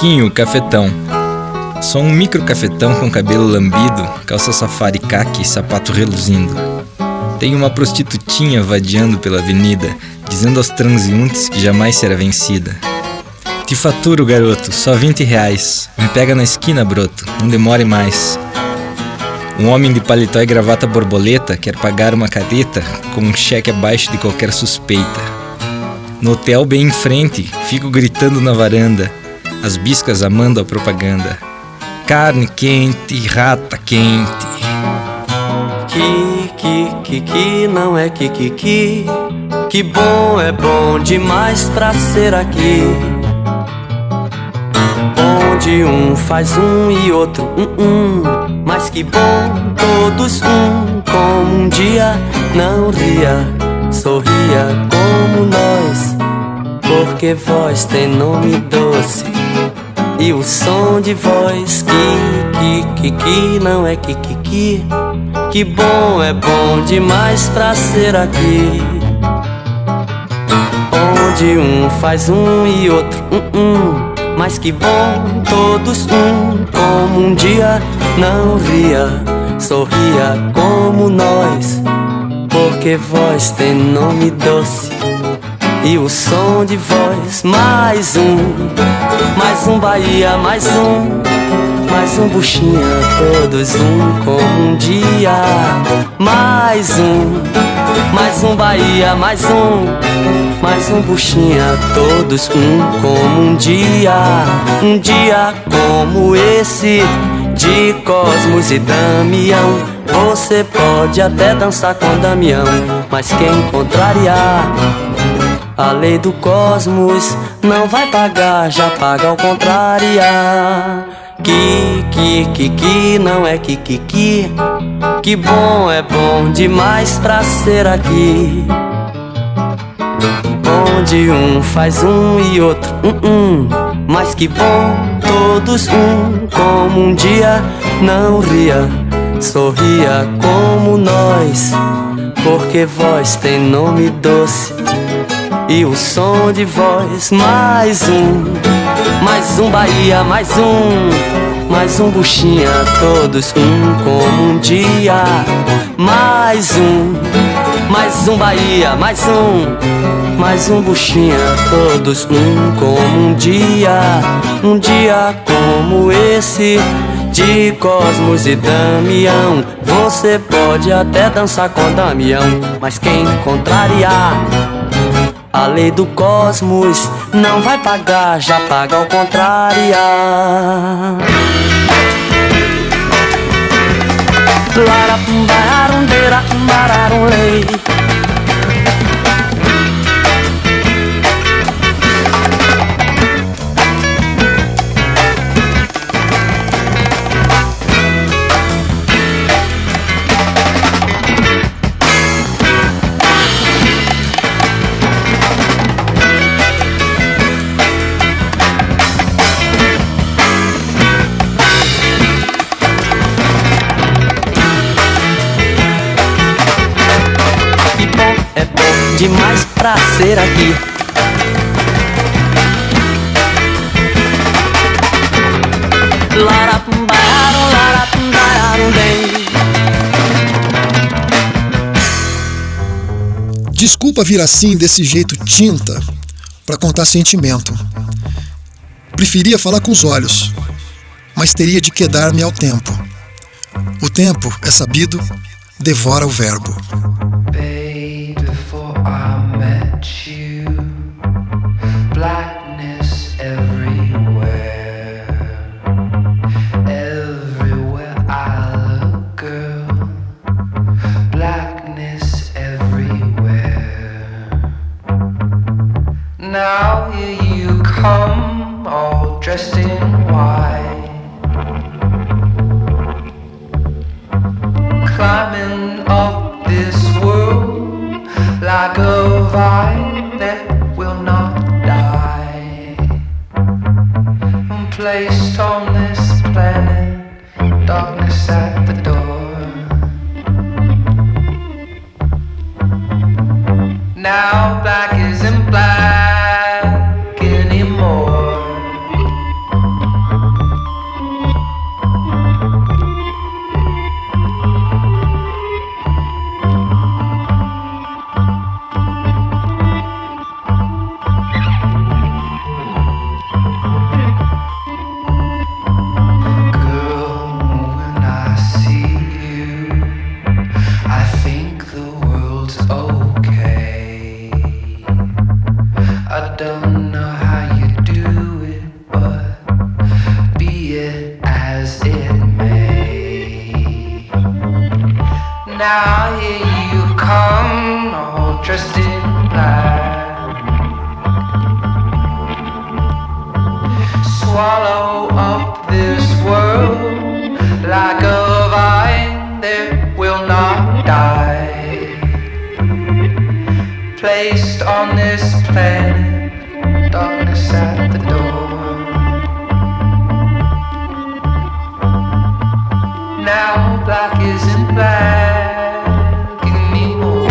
Chiquinho, cafetão. Sou um micro cafetão com cabelo lambido, calça safari caqui e sapato reluzindo. Tenho uma prostitutinha vadiando pela avenida, dizendo aos transeuntes que jamais será vencida. Te faturo, garoto, só R$20. Me pega na esquina, broto, não demore mais. Um homem de paletó e gravata borboleta quer pagar uma careta com um cheque abaixo de qualquer suspeita. No hotel bem em frente, fico gritando na varanda, as biscas amando a propaganda. Carne quente, rata quente. Que não é que bom é bom demais pra ser aqui. Onde um faz um e outro mas que bom todos como um dia não ria, sorria como nós, porque voz tem nome doce e o som de voz que não é que bom é bom demais pra ser aqui. Onde um faz um e outro mas que bom todos como um dia não ria, sorria como nós, porque voz tem nome doce e o som de voz. Mais um Bahia, mais um buchinha, todos como um dia. Mais um Bahia, mais um buchinha, todos como um dia como esse de Cosmos e Damião. Você pode até dançar com Damião, mas quem contrariar a lei do cosmos não vai pagar, já paga ao contrariar. Que não é que bom é bom demais pra ser aqui. Onde um faz um e outro mas que bom todos como um dia não ria, sorria como nós, porque voz tem nome doce e o som de voz. Mais um Bahia, mais um buchinha, todos como um dia. Mais um Bahia, mais um buchinha, todos como um dia como esse de Cosmos e Damião. Você pode até dançar com Damião, mas quem contrariar a lei do cosmos não vai pagar, já paga ao contrariar. Larapumbarundeira, umbararunlei. Demais pra ser aqui. Desculpa vir assim, desse jeito tinta, pra contar sentimento. Preferia falar com os olhos, mas teria de quedar-me ao tempo. O tempo, é sabido, devora o verbo. Blackness everywhere, everywhere I look, girl. Blackness everywhere. Now here you come, all dressed in white, climbing up this world like a vine that will not die, placed on this planet, darkness at the door. Now black isn't black anymore. Now here you come, all dressed in black. Swallow up this world like a vine that will not die. Placed on this planet, darkness at the door. Now black isn't black anymore.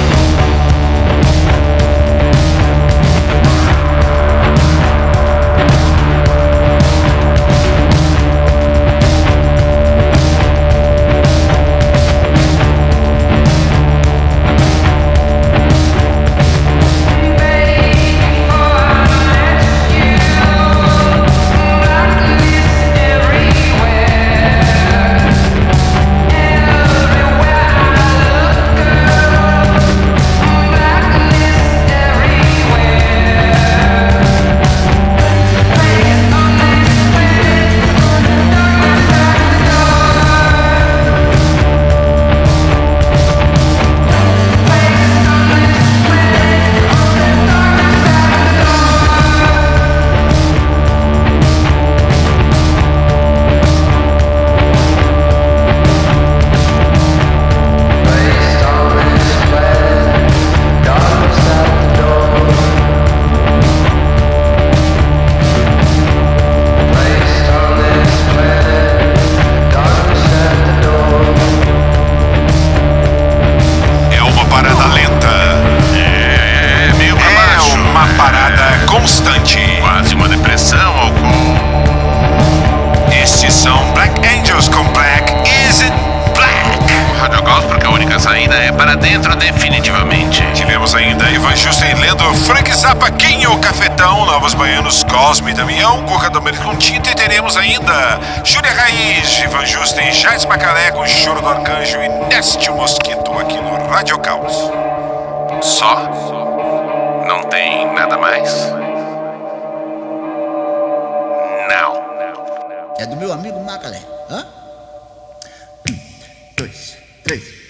Novos Baianos, Cosme, Damião, Cuca Domênico com Tinta, e teremos ainda Júlia Raiz, Ivan Justen, Jades Macalé com Choro do Arcanjo e Neste Mosquito aqui no Rádio Caos. Só? Não tem nada mais? Não. É do meu amigo Macalé. Hã? 1, 2, 3.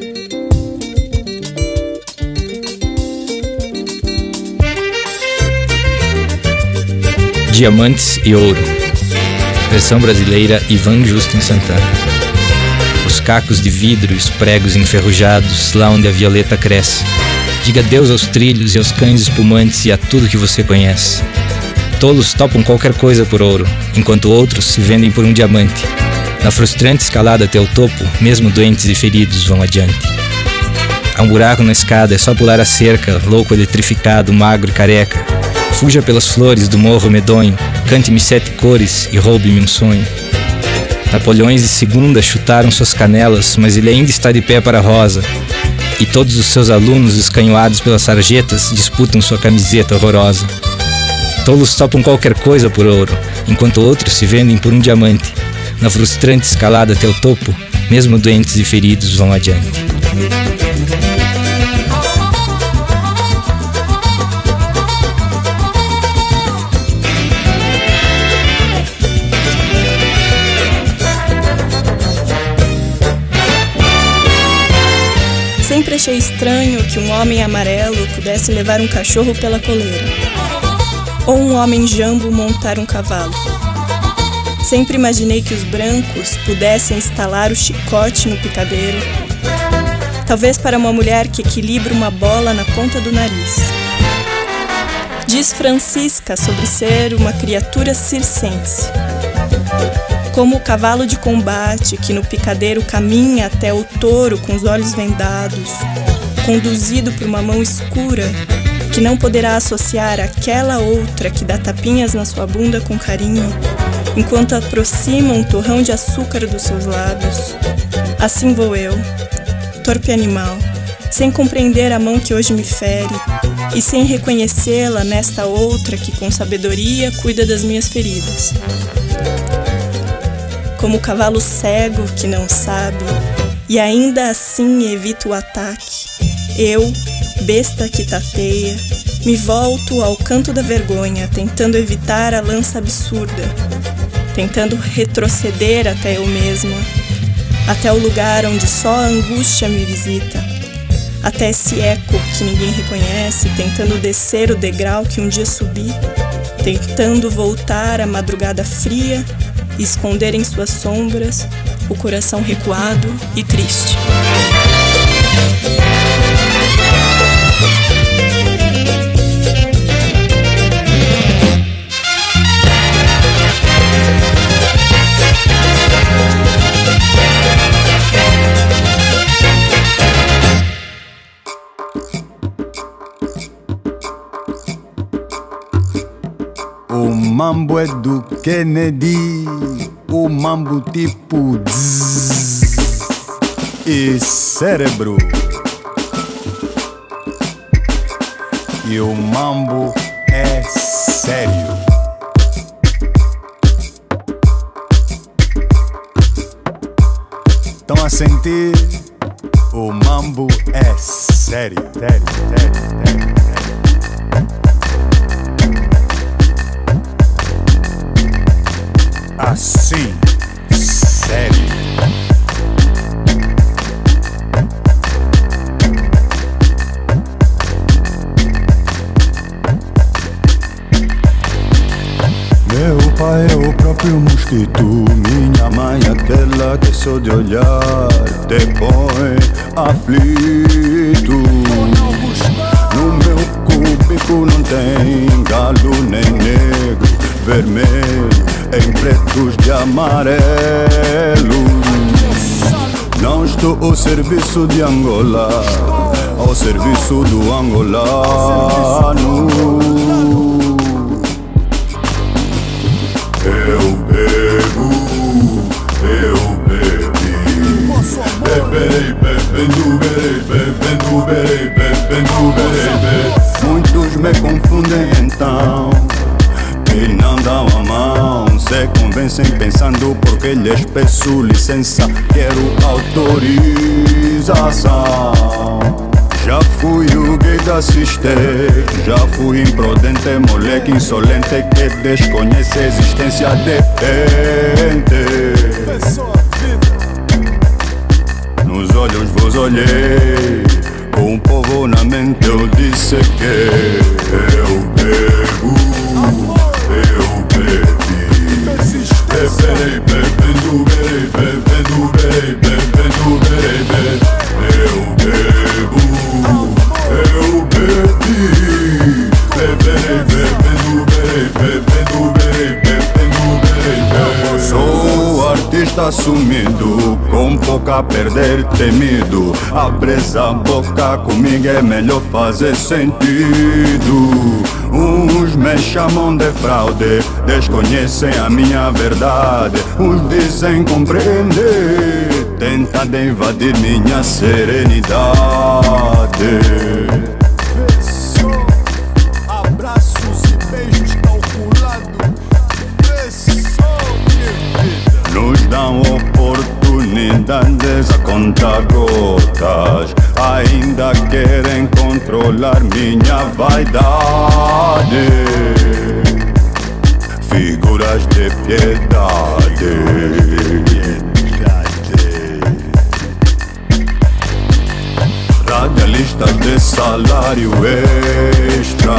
Diamantes e Ouro. Versão brasileira Ivan Justen Santana. Os cacos de vidro e os pregos enferrujados lá onde a violeta cresce. Diga adeus aos trilhos e aos cães espumantes e a tudo que você conhece. Tolos topam qualquer coisa por ouro, enquanto outros se vendem por um diamante. Na frustrante escalada até o topo, mesmo doentes e feridos vão adiante. Há um buraco na escada, é só pular a cerca, louco eletrificado, magro e careca. Fuja pelas flores do morro medonho, cante-me 7 cores e roube-me um sonho. Napoleões de segunda chutaram suas canelas, mas ele ainda está de pé para a rosa. E todos os seus alunos, escanhoados pelas sarjetas, disputam sua camiseta horrorosa. Tolos topam qualquer coisa por ouro, enquanto outros se vendem por um diamante. Na frustrante escalada até o topo, mesmo doentes e feridos vão adiante. Sempre achei estranho que um homem amarelo pudesse levar um cachorro pela coleira, ou um homem jambo montar um cavalo. Sempre imaginei que os brancos pudessem instalar o chicote no picadeiro, talvez para uma mulher que equilibra uma bola na ponta do nariz. Diz Francisca sobre ser uma criatura circense, como o cavalo de combate que no picadeiro caminha até o touro com os olhos vendados, conduzido por uma mão escura que não poderá associar àquela outra que dá tapinhas na sua bunda com carinho, enquanto aproxima um torrão de açúcar dos seus lábios. Assim vou eu, torpe animal, sem compreender a mão que hoje me fere e sem reconhecê-la nesta outra que com sabedoria cuida das minhas feridas. Como o cavalo cego que não sabe e ainda assim evita o ataque, eu, besta que tateia, me volto ao canto da vergonha, tentando evitar a lança absurda, tentando retroceder até eu mesma, até o lugar onde só a angústia me visita, até esse eco que ninguém reconhece, tentando descer o degrau que um dia subi, tentando voltar à madrugada fria e esconder em suas sombras o coração recuado e triste. O mambo é do Kennedy, o mambo tipo zzz e cérebro. E o mambo é sério. Estão a sentir? O mambo é sério, sério, sério, sério. Assim, sério. Meu pai é o próprio mosquito, minha mãe aquela que só de olhar te põe aflito. No meu cúbico não tem galo nem negro, vermelho em pretos de amarelo. Não estou ao serviço de Angola, ao serviço do angolano. Eu bebo, eu bebi, beberei, bebendo, bebendo, bebendo, bebendo. Muitos me confundem então e não dão a mão, se convencem pensando porque lhes peço licença, quero autorização. Já fui o gay da Cister, já fui imprudente, moleque insolente que desconhece a existência de gente. Nos olhos vos olhei, com o povo na mente eu disse que eu bebo, eu bebi, beberei, bebendo, bebendo, bebendo, bebendo. Eu bebo, eu bebi, beberei, bebendo, bebendo, bebendo, bebendo. Sou artista sumido, com pouco a perder temido. Abres a boca, comigo é melhor fazer sentido. Uns me chamam de fraude, desconhecem a minha verdade. Uns dizem compreender, tentam de invadir minha serenidade. Abraços e beijos calculados. Nos dão oportunidades a contar gotas, ainda querem controlar minha vaidade. Figuras de piedade, radialistas de salário extra,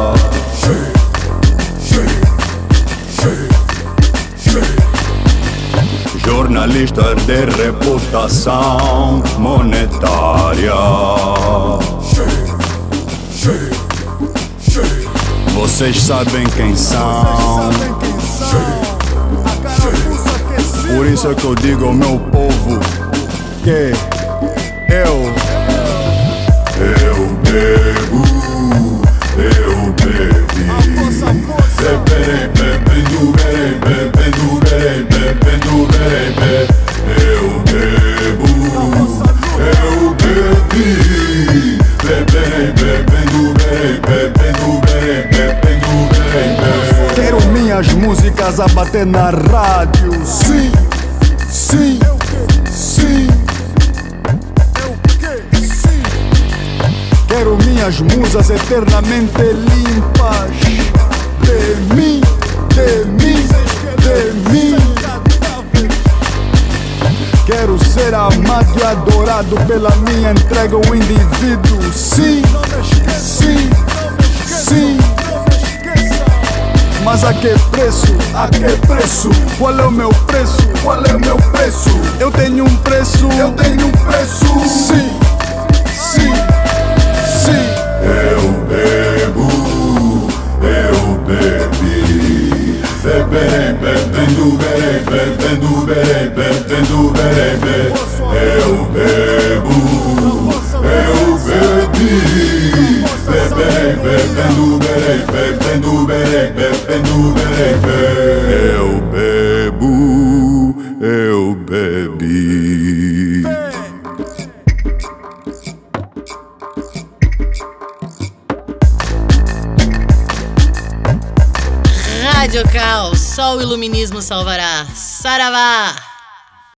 jornalistas de reputação monetária. Vocês sabem quem são. Por isso é que eu digo ao meu povo que eu bebo, eu bebi, beberei, bebendo, bebendo, bebendo, bebendo. Eu bebo, eu bebi, beberei, bebendo, bebendo, bebendo, bebendo. Quero minhas músicas a bater na rádio. Sim, sim, sim. Quero minhas musas eternamente limpas. De mim, de mim, de mim. Quero ser amado e adorado pela minha entrega ao indivíduo. Sim, sim, sim. Mas a que preço? A que preço? Qual é o meu preço? Qual é o meu preço? Eu tenho um preço. Eu tenho um preço. Sim, sim, sim. Eu bebo, eu bebi. Beberei, bebendo, berei, bebendo, berei, bebendo, berei, be. Eu bebo, eu bebi. Beberei, bebendo, berei, bebendo, berei, bebendo, berei, be. Eu bebo, eu bebi. Rádio Caos, só o iluminismo salvará. Saravá!